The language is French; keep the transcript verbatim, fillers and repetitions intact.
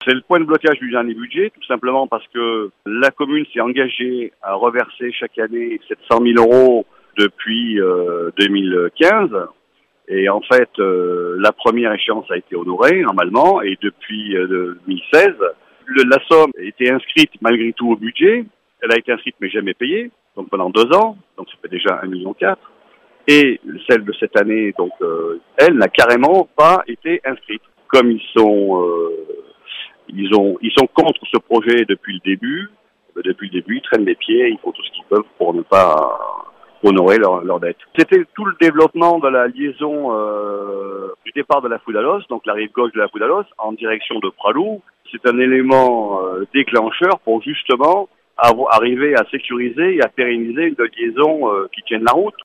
C'est le point de blocage du dernier budget, tout simplement parce que la commune s'est engagée à reverser chaque année sept cent mille euros depuis euh, deux mille quinze. Et en fait, euh, la première échéance a été honorée normalement, et depuis euh, deux mille seize, le, la somme a été inscrite malgré tout au budget. Elle a été inscrite mais jamais payée, donc pendant deux ans, donc ça fait déjà un million quatre. Et celle de cette année, donc euh, elle n'a carrément pas été inscrite. Comme ils sont euh, Ils ont, ils sont contre ce projet depuis le début. Depuis le début, ils traînent les pieds, ils font tout ce qu'ils peuvent pour ne pas honorer leur, leur dette. C'était tout le développement de la liaison euh, du départ de la Foudalos, donc la rive gauche de la Foudalos, en direction de Pralou. C'est un élément euh, déclencheur pour justement avoir, arriver à sécuriser et à pérenniser une liaison euh, qui tienne la route.